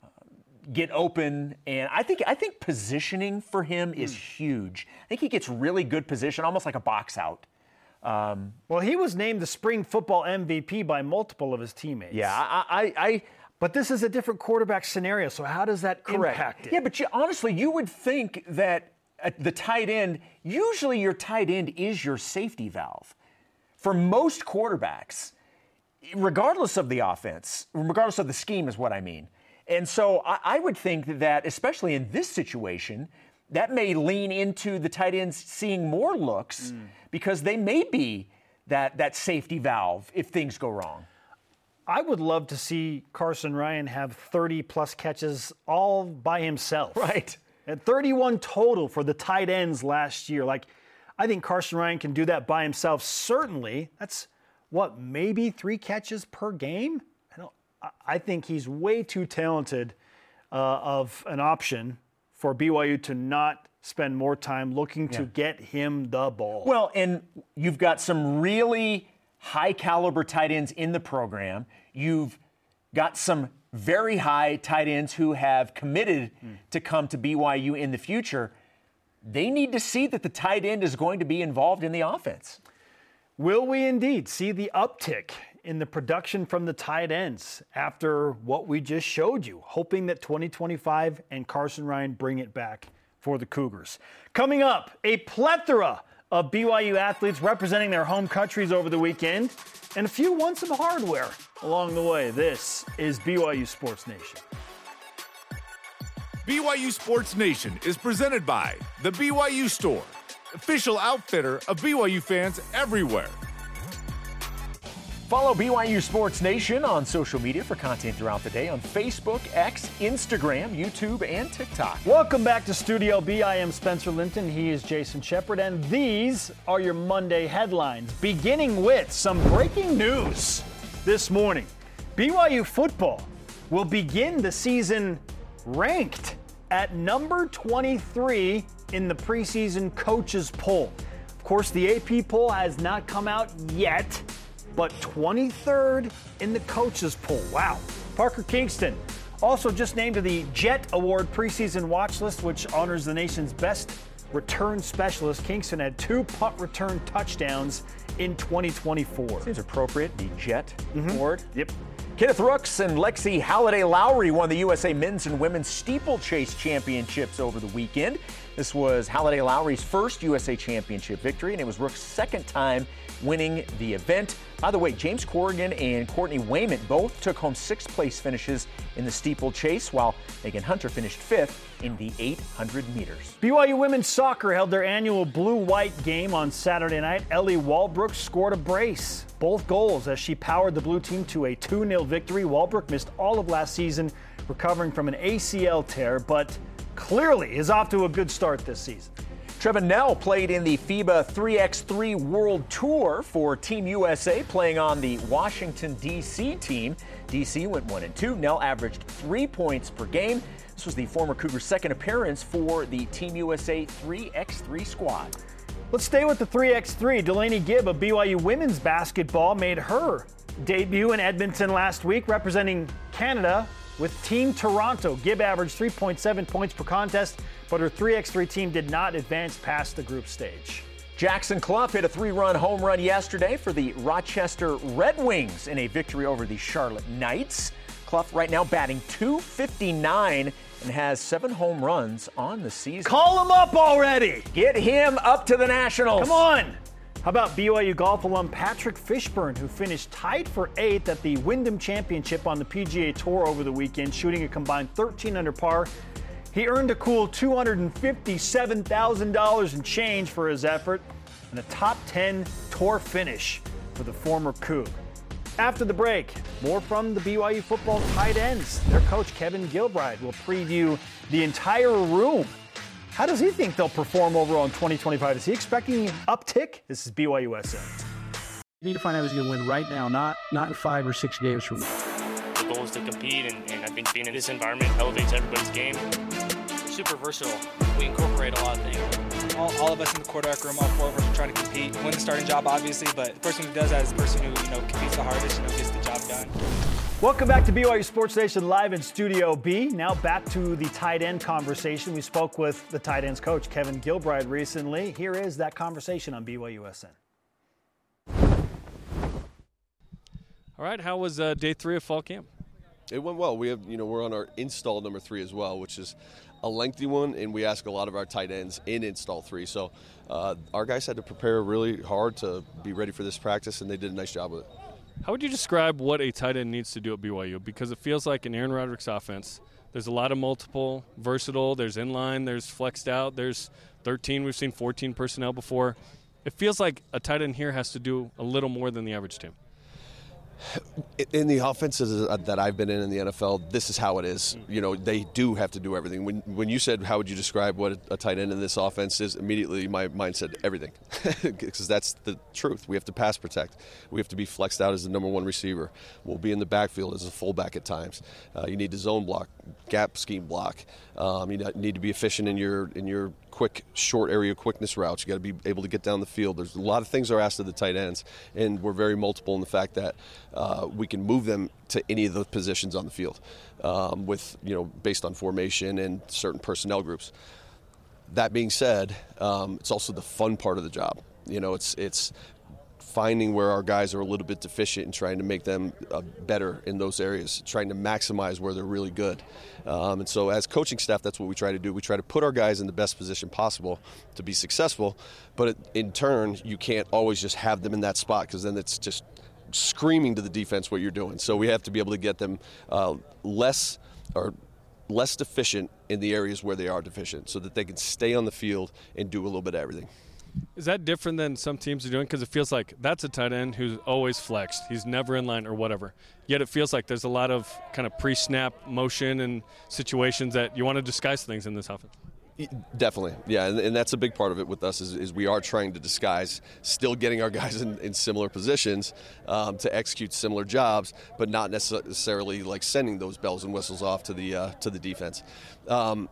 get open, and I think I think positioning for him is mm. huge. I think he gets really good position, almost like a box out. Um, well, he was named the spring football M V P by multiple of his teammates. Yeah, I, I, I but this is a different quarterback scenario. So how does that correct. impact it? Yeah, but you, honestly, you would think that at the tight end, usually your tight end is your safety valve. For most quarterbacks, regardless of the offense, regardless of the scheme, is what I mean. And so I, I would think that, especially in this situation, that may lean into the tight ends seeing more looks mm. because they may be that, that safety valve if things go wrong. I would love to see Carson Ryan have thirty-plus catches all by himself. Right. At thirty-one total for the tight ends last year. Like, I think Carson Ryan can do that by himself. Certainly. That's, what, maybe three catches per game? I don't. I think he's way too talented uh, of an option for B Y U to not spend more time looking yeah. to get him the ball. Well, and you've got some really high-caliber tight ends in the program. You've got some very high tight ends who have committed mm. to come to B Y U in the future. They need to see that the tight end is going to be involved in the offense. Will we indeed see the uptick in the production from the tight ends after what we just showed you, hoping that twenty twenty-five and Carson Ryan bring it back for the Cougars? Coming up, a plethora of B Y U athletes representing their home countries over the weekend, and a few won some hardware along the way. This is B Y U Sports Nation. B Y U Sports Nation is presented by The B Y U Store, official outfitter of B Y U fans everywhere. Follow B Y U Sports Nation on social media for content throughout the day on Facebook, X, Instagram, YouTube, and TikTok. Welcome back to Studio B. I am Spencer Linton. He is Jason Shepard, and these are your Monday headlines, beginning with some breaking news this morning. B Y U football will begin the season ranked at number twenty-three in the preseason coaches poll. Of course, the A P poll has not come out yet, but twenty-third in the coaches poll. Wow. Parker Kingston also just named to the Jet Award preseason watch list, which honors the nation's best return specialist. Kingston had two punt return touchdowns in twenty twenty-four. Seems appropriate, the Jet mm-hmm. Award. Yep. Kenneth Rooks and Lexi Halliday Lowry won the U S A Men's and Women's Steeplechase Championships over the weekend. This was Halliday Lowry's first U S A Championship victory, and it was Rooks' second time winning the event. By the way, James Corrigan and Courtney Wayment both took home sixth place finishes in the steeplechase, while Megan Hunter finished fifth in the eight hundred meters. B Y U women's soccer held their annual blue-white game on Saturday night. Ellie Walbrook scored a brace, both goals, as she powered the blue team to a two nil victory. Walbrook missed all of last season, recovering from an A C L tear, but clearly is off to a good start this season. Trevin Nell played in the FIBA three by three World Tour for Team U S A, playing on the Washington, D C team. D C went one and two. Nell averaged three points per game. This was the former Cougars' second appearance for the Team U S A three by three squad. Let's stay with the three by three. Delaney Gibb of B Y U women's basketball made her debut in Edmonton last week, representing Canada with Team Toronto. Gibb averaged three point seven points per contest, but her three by three team did not advance past the group stage. Jackson Clough hit a three-run home run yesterday for the Rochester Red Wings in a victory over the Charlotte Knights. Clough right now batting two fifty-nine and has seven home runs on the season. Call him up already! Get him up to the Nationals. Come on! How about B Y U golf alum Patrick Fishburne, who finished tied for eighth at the Wyndham Championship on the P G A Tour over the weekend, shooting a combined thirteen under par. He earned a cool two hundred fifty-seven thousand dollars in change for his effort and a top ten tour finish for the former Coug. After the break, more from the B Y U football tight ends. Their coach, Kevin Gilbride, will preview the entire room. How does he think they'll perform overall in twenty twenty-five? Is he expecting an uptick? This is B Y U S N. You need to find out who's going to win right now, not not in five or six games from now. The goal is to compete, and, and I think being in this environment elevates everybody's game. We're super versatile. We incorporate a lot of things. All, all of us in the quarterback room, all four of us are trying to compete, win the starting job, obviously, but the person who does that is the person who, you know, competes the hardest, you know, gets the job done. Welcome back to B Y U Sports Nation live in Studio B. Now back to the tight end conversation. We spoke with the tight ends coach, Kevin Gilbride, recently. Here is that conversation on B Y U S N. All right, how was uh, day three of fall camp? It went well. We have, you know, we're on our install number three as well, which is a lengthy one, and we ask a lot of our tight ends in install three. So uh, our guys had to prepare really hard to be ready for this practice, and they did a nice job with it. How would you describe what a tight end needs to do at B Y U? Because it feels like in Aaron Roderick's offense, there's a lot of multiple, versatile, there's inline, there's flexed out, there's thirteen, we've seen fourteen personnel before. It feels like a tight end here has to do a little more than the average team. In the offenses that I've been in in the N F L, this is how it is. You know, they do have to do everything. When when you said, how would you describe what a tight end in this offense is, immediately my mind said everything. Because that's the truth. We have to pass protect. We have to be flexed out as the number one receiver. We'll be in the backfield as a fullback at times. Uh, you need to zone block, gap scheme block. Um, you need to be efficient in your in your quick, short area quickness routes. You got to be able to get down the field. There's a lot of things are asked of the tight ends, and we're very multiple in the fact that uh, we can move them to any of the positions on the field, um, with you know based on formation and certain personnel groups. That being said, um, it's also the fun part of the job. You know, it's it's finding where our guys are a little bit deficient and trying to make them uh, better in those areas, trying to maximize where they're really good. Um, and so as coaching staff, that's what we try to do. We try to put our guys in the best position possible to be successful, but in turn, you can't always just have them in that spot because then it's just screaming to the defense what you're doing. So we have to be able to get them uh, less or less deficient in the areas where they are deficient so that they can stay on the field and do a little bit of everything. Is that different than some teams are doing? Because it feels like that's a tight end who's always flexed. He's never in line or whatever. Yet it feels like there's a lot of kind of pre-snap motion and situations that you want to disguise things in this offense. Definitely, yeah, and, and that's a big part of it with us is, is we are trying to disguise, still getting our guys in, in similar positions um, to execute similar jobs, but not necessarily like sending those bells and whistles off to the uh, to the defense. Um,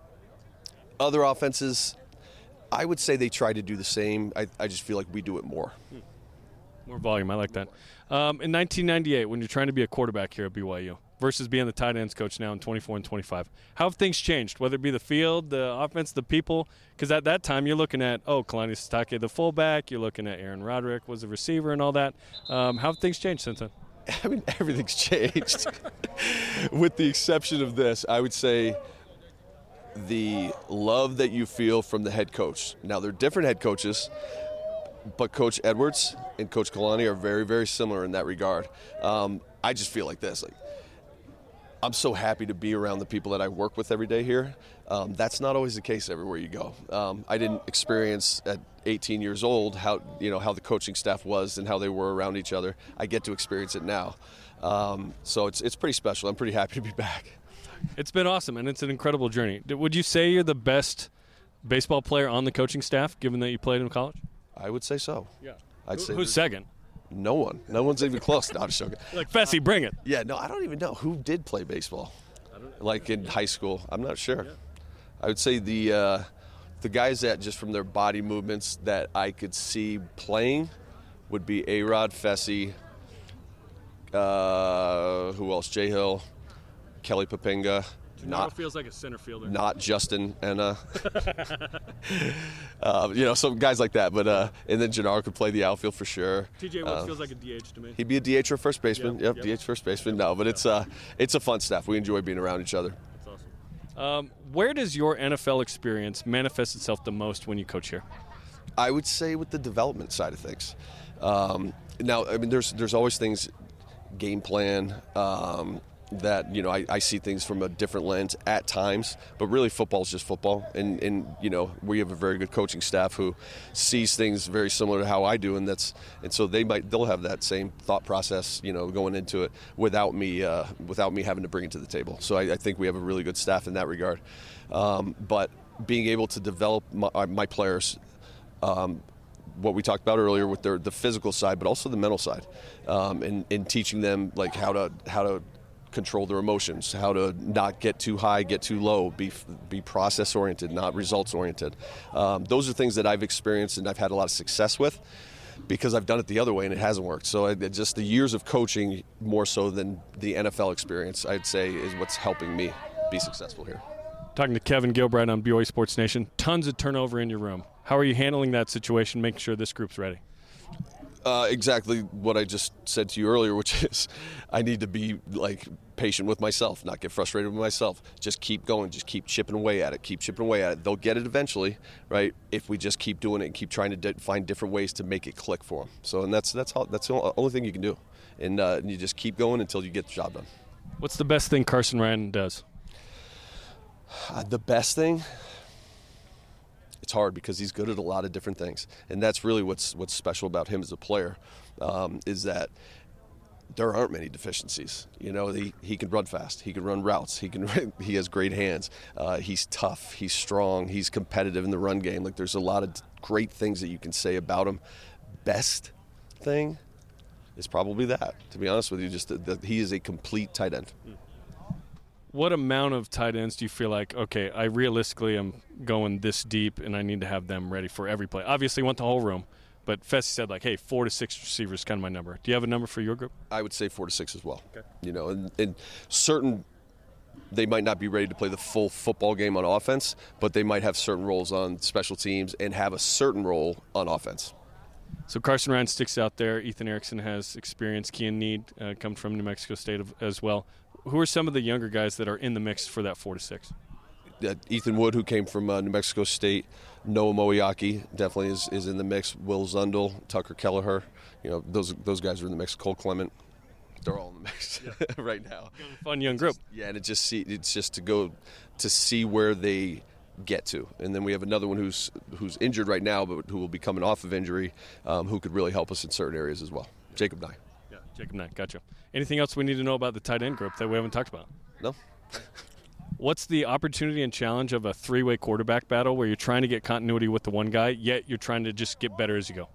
other offenses, I would say they try to do the same. I, I just feel like we do it more. More volume, I like that. Um, in nineteen ninety-eight, when you're trying to be a quarterback here at B Y U versus being the tight ends coach now in twenty-four and twenty-five, how have things changed, whether it be the field, the offense, the people? Because at that time, you're looking at, oh, Kalani Sitake, the fullback. You're looking at Aaron Roderick was the receiver and all that. Um, how have things changed since then? I mean, everything's changed. With the exception of this, I would say the love that you feel from the head coach. Now, they're different head coaches, but Coach Edwards and Coach Kalani are very, very similar in that regard. Um, I just feel like this. Like, I'm so happy to be around the people that I work with every day here. Um, that's not always the case everywhere you go. Um, I didn't experience at eighteen years old how you know how the coaching staff was and how they were around each other. I get to experience it now. Um, so it's it's pretty special. I'm pretty happy to be back. It's been awesome, and it's an incredible journey. Would you say you're the best baseball player on the coaching staff, given that you played in college? I would say so. Yeah. I'd Who, say who's second? No one. No one's even close. No, I'm just joking. Like Fessy, bring it. Yeah, no, I don't even know who did play baseball. Like in high school. I'm not sure. I would say the uh, the guys that just from their body movements that I could see playing would be A-Rod, Fessy, uh, who else? Jay Hill, Kelly Papinga. Not feels like a center fielder. Not Justin and uh, uh, you know, some guys like that. But uh, and then Gennaro could play the outfield for sure. T J Woods uh, feels like a D H to me. He'd be a D H or first baseman. Yep, Yep, yep. D H first baseman. No, but it's uh, it's a fun staff. We enjoy being around each other. That's awesome. Um, where does your N F L experience manifest itself the most when you coach here? I would say with the development side of things. Um, now, I mean, there's there's always things, game plan. Um, that, you know, I, I see things from a different lens at times, but really football is just football. And, and, you know, we have a very good coaching staff who sees things very similar to how I do. And that's, and so they might, they'll have that same thought process, you know, going into it without me, uh, without me having to bring it to the table. So I, I think we have a really good staff in that regard. Um, but being able to develop my, my players, um, what we talked about earlier with their, the physical side, but also the mental side, um, and, and teaching them like how to, how to, control their emotions, how to not get too high, get too low, be be process oriented, not results oriented. Um, those are things that I've experienced and I've had a lot of success with because I've done it the other way and it hasn't worked. So I, just the years of coaching more so than the N F L experience, I'd say, is what's helping me be successful here. Talking to Kevin Gilbride on B Y U Sports Nation. Tons of turnover in your room. How are you handling that situation, making sure this group's ready? Uh, exactly what I just said to you earlier, which is I need to be like patient with myself, not get frustrated with myself. Just keep going, just keep chipping away at it, keep chipping away at it. They'll get it eventually, right? If we just keep doing it and keep trying to di- find different ways to make it click for them. So, and that's that's how that's the only thing you can do, and, uh, and you just keep going until you get the job done. What's the best thing Carson Ryan does? Uh, the best thing. It's hard because he's good at a lot of different things, and that's really what's what's special about him as a player, um, is that there aren't many deficiencies. You know, he, he can run fast, he can run routes, he can he has great hands, uh, he's tough, he's strong, he's competitive in the run game. Like there's a lot of great things that you can say about him. Best thing is probably that. To be honest with you, just that, that he is a complete tight end. What amount of tight ends do you feel like, okay, I realistically am going this deep and I need to have them ready for every play? Obviously, you want the whole room, but Fessy said, like, hey, four to six receivers is kind of my number. Do you have a number for your group? I would say four to six as well. Okay. You know, and, and certain, they might not be ready to play the full football game on offense, but they might have certain roles on special teams and have a certain role on offense. So Carson Ryan sticks out there. Ethan Erickson has experience. Kean Need uh, comes from New Mexico State as well. Who are some of the younger guys that are in the mix for that four to six? Uh, Ethan Wood, who came from uh, New Mexico State. Noah Moiaki definitely is, is in the mix. Will Zundel, Tucker Kelleher. You know, those those guys are in the mix. Cole Clement. They're all in the mix yeah. right now. Fun young group. Yeah, and it just see it's just to go to see where they get to, and then we have another one who's who's injured right now, but who will be coming off of injury, um, who could really help us in certain areas as well. Jacob Nye. Yeah, Jacob Nye. Gotcha. Anything else we need to know about the tight end group that we haven't talked about? No. What's the opportunity and challenge of a three-way quarterback battle where you're trying to get continuity with the one guy, yet you're trying to just get better as you go?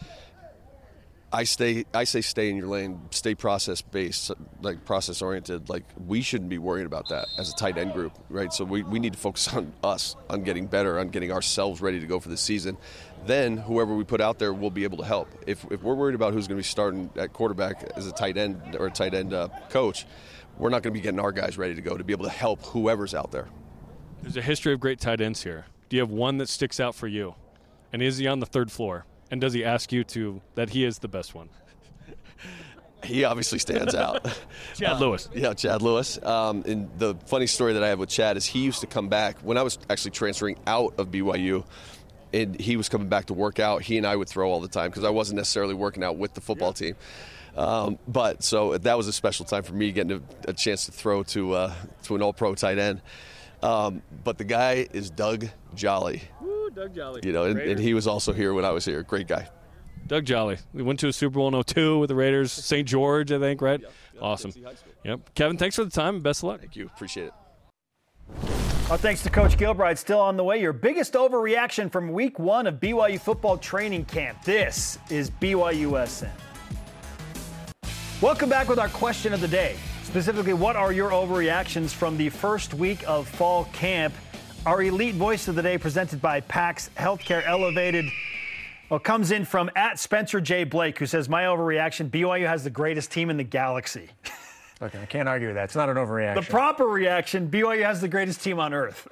I stay. I say stay in your lane. Stay process-based, like process-oriented. Like we shouldn't be worrying about that as a tight end group, right? So we, we need to focus on us, on getting better, on getting ourselves ready to go for the season. Then whoever we put out there will be able to help. If if we're worried about who's going to be starting at quarterback as a tight end or a tight end uh, coach, we're not going to be getting our guys ready to go to be able to help whoever's out there. There's a history of great tight ends here. Do you have one that sticks out for you? And is he on the third floor? And does he ask you to that he is the best one? He obviously stands out. Chad uh, Lewis. Yeah, Chad Lewis. Um, and the funny story that I have with Chad is he used to come back when I was actually transferring out of B Y U, and he was coming back to work out. He and I would throw all the time because I wasn't necessarily working out with the football yeah. team. Um, but so that was a special time for me getting a, a chance to throw to uh, to an all-pro tight end. Um, but the guy is Doug Jolly. Woo, Doug Jolly. You know, and, and he was also here when I was here. Great guy. Doug Jolly. We went to a Super Bowl in oh two with the Raiders. Saint George, I think, right? Yep, yep, awesome. Yep. Kevin, thanks for the time and best of luck. Thank you. Appreciate it. Well, thanks to Coach Gilbride. Still on the way. Your biggest overreaction from week one of B Y U football training camp. This is B Y U S N. Welcome back with our question of the day. Specifically, what are your overreactions from the first week of fall camp? Our elite voice of the day presented by PAX Healthcare Elevated. Well, comes in from at Spencer J. Blake, who says, my overreaction, B Y U has the greatest team in the galaxy. Okay, I can't argue with that. It's not an overreaction. The proper reaction, B Y U has the greatest team on earth.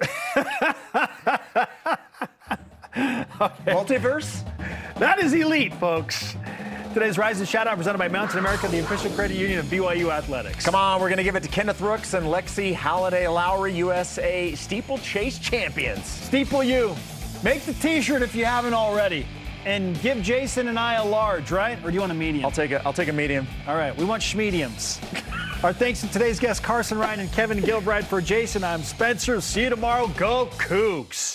Okay. Multiverse? That is elite, folks. Today's Rise and Shout Out presented by Mountain America, the official credit union of B Y U Athletics. Come on, we're going to give it to Kenneth Rooks and Lexi Halliday Lowry, U S A steeplechase champions. Steeple U. Make the t-shirt if you haven't already. And give Jason and I a large, right? Or do you want a medium? I'll take a, I'll take a medium. All right, we want schmediums. Our thanks to today's guests, Carson Ryan and Kevin Gilbride. For Jason, I'm Spencer. See you tomorrow. Go Cougs.